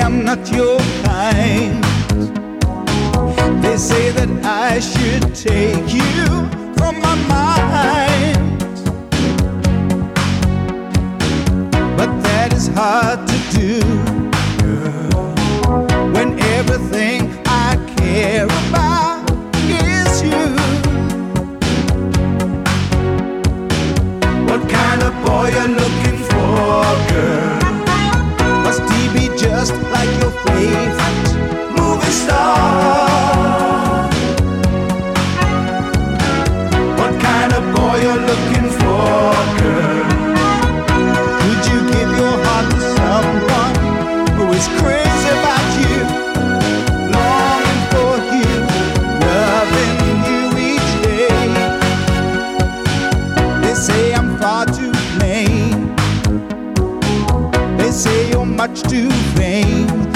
I'm not your kind. They say that I should take you from my mind, but that is hard to do, girl, when everything I care about is you. What kind of boy you're looking for, girl? Must he be just like your favorite movie star? What kind of boy you're looking for, girl? Would you give your heart to someone who is crazy about you, longing for you, loving you each day? They say I'm far too plain, they say you're much too vain.